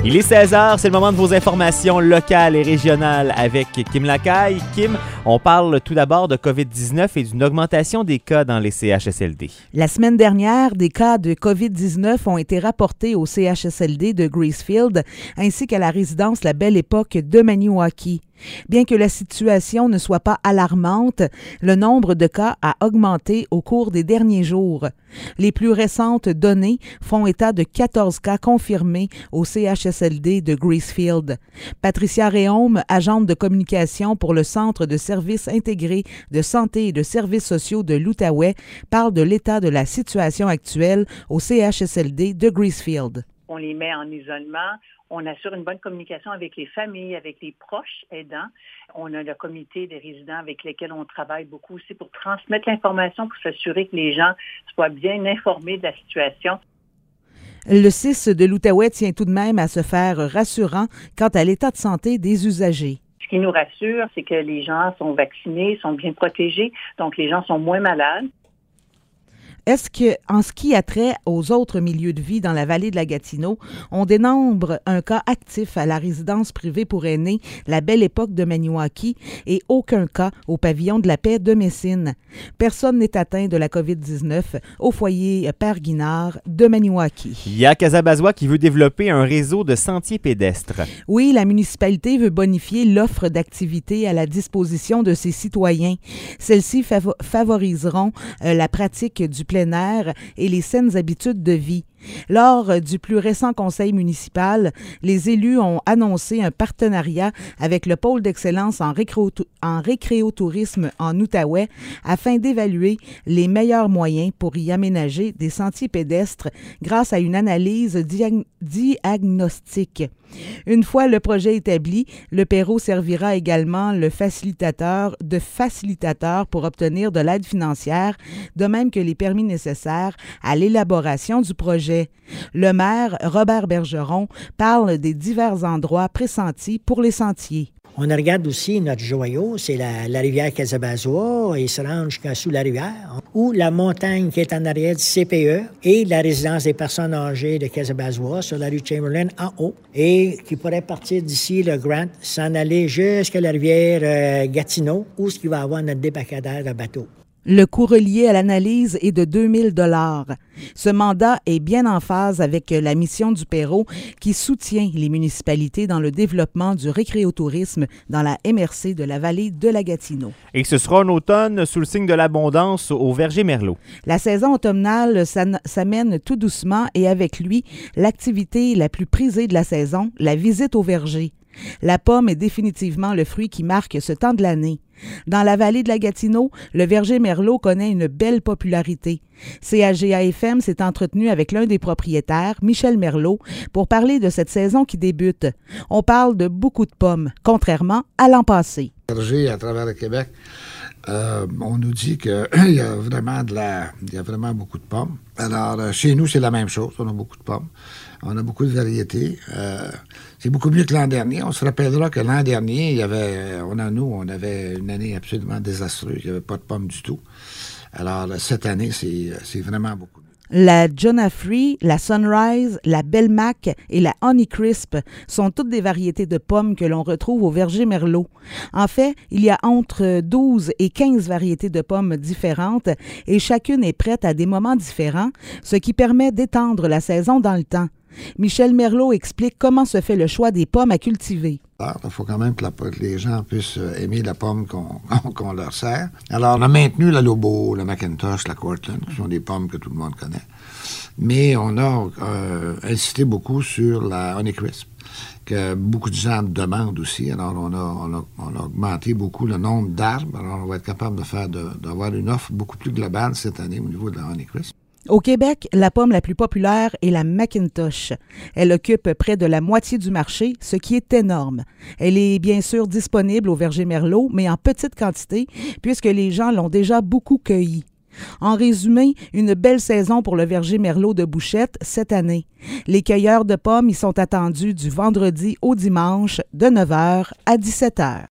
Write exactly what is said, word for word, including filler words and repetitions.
Il est seize heures, c'est le moment de vos informations locales et régionales avec Kim Lacaille. Kim, on parle tout d'abord de covid dix-neuf et d'une augmentation des cas dans les C H S L D. La semaine dernière, des cas de covid dix-neuf ont été rapportés au C H S L D de Gracefield ainsi qu'à la résidence La Belle Époque de Maniwaki. Bien que la situation ne soit pas alarmante, le nombre de cas a augmenté au cours des derniers jours. Les plus récentes données font état de quatorze cas confirmés au C H S L D de Gracefield. Patricia Réaume, agente de communication pour le Centre de services intégrés de santé et de services sociaux de l'Outaouais, parle de l'état de la situation actuelle au C H S L D de Gracefield. On les met en isolement. On assure une bonne communication avec les familles, avec les proches aidants. On a le comité des résidents avec lesquels on travaille beaucoup aussi pour transmettre l'information, pour s'assurer que les gens soient bien informés de la situation. Le C I S de l'Outaouais tient tout de même à se faire rassurant quant à l'état de santé des usagers. Ce qui nous rassure, c'est que les gens sont vaccinés, sont bien protégés, donc les gens sont moins malades. Est-ce que, en ce qui a trait aux autres milieux de vie dans la vallée de la Gatineau, on dénombre un cas actif à la résidence privée pour aînés La Belle Époque de Maniwaki et aucun cas au pavillon de la paix de Messine. Personne n'est atteint de la covid dix-neuf au foyer Père Guinard de Maniwaki. Il y a Casabazois qui veut développer un réseau de sentiers pédestres. Oui, la municipalité veut bonifier l'offre d'activités à la disposition de ses citoyens. Celles-ci fav- favoriseront euh, la pratique du plein air et les saines habitudes de vie. Lors du plus récent conseil municipal, les élus ont annoncé un partenariat avec le pôle d'excellence en, récréo- en récréotourisme en Outaouais afin d'évaluer les meilleurs moyens pour y aménager des sentiers pédestres grâce à une analyse diag- diagnostique. Une fois le projet établi, le Perrot servira également le facilitateur de facilitateur pour obtenir de l'aide financière, de même que les permis nécessaires à l'élaboration du projet. Le maire, Robert Bergeron, parle des divers endroits pressentis pour les sentiers. On regarde aussi notre joyau, c'est la, la rivière Casabazois, il se rend jusqu'à sous la rivière, ou la montagne qui est en arrière du C P E et la résidence des personnes âgées de Casabazois sur la rue Chamberlain en haut, et qui pourrait partir d'ici, le Grant, s'en aller jusqu'à la rivière euh, Gatineau, où ce qu'il va avoir notre débarcadère de bateau. Le coût relié à l'analyse est de deux mille dollars. Ce mandat est bien en phase avec la mission du Perrot qui soutient les municipalités dans le développement du récréotourisme dans la M R C de la vallée de la Gatineau. Et ce sera un automne sous le signe de l'abondance au Verger Merlot. La saison automnale s'amène tout doucement et avec lui, l'activité la plus prisée de la saison, la visite au verger. La pomme est définitivement le fruit qui marque ce temps de l'année. Dans la vallée de la Gatineau, le verger Merlot connaît une belle popularité. C H G A F M s'est entretenu avec l'un des propriétaires, Michel Merlot, pour parler de cette saison qui débute. On parle de beaucoup de pommes, contrairement à l'an passé. Verger à travers le Québec, euh, on nous dit qu'il y a vraiment de la, il y a vraiment beaucoup de pommes. Alors, euh, chez nous, c'est la même chose. On a beaucoup de pommes. On a beaucoup de variétés. Euh, c'est beaucoup mieux que l'an dernier. On se rappellera que l'an dernier, il y avait, on a nous, on avait une année absolument désastreuse. Il n'y avait pas de pommes du tout. Alors, cette année, c'est, c'est vraiment beaucoup mieux. La Jonafree, la Sunrise, la Belle Mac et la Honey Crisp sont toutes des variétés de pommes que l'on retrouve au verger Merlot. En fait, il y a entre douze et quinze variétés de pommes différentes et chacune est prête à des moments différents, ce qui permet d'étendre la saison dans le temps. Michel Merlot explique comment se fait le choix des pommes à cultiver. Il faut quand même que, la, que les gens puissent aimer la pomme qu'on, qu'on leur sert. Alors, on a maintenu la Lobo, la Macintosh, la Cortland, qui sont des pommes que tout le monde connaît. Mais on a euh, insisté beaucoup sur la Honeycrisp, que beaucoup de gens demandent aussi. Alors, on a, on a, on a augmenté beaucoup le nombre d'arbres. Alors, on va être capable de faire de, d'avoir une offre beaucoup plus globale cette année au niveau de la Honeycrisp. Au Québec, la pomme la plus populaire est la Macintosh. Elle occupe près de la moitié du marché, ce qui est énorme. Elle est bien sûr disponible au verger Merlot, mais en petite quantité, puisque les gens l'ont déjà beaucoup cueillie. En résumé, une belle saison pour le verger Merlot de Bouchette cette année. Les cueilleurs de pommes y sont attendus du vendredi au dimanche de neuf heures à dix-sept heures.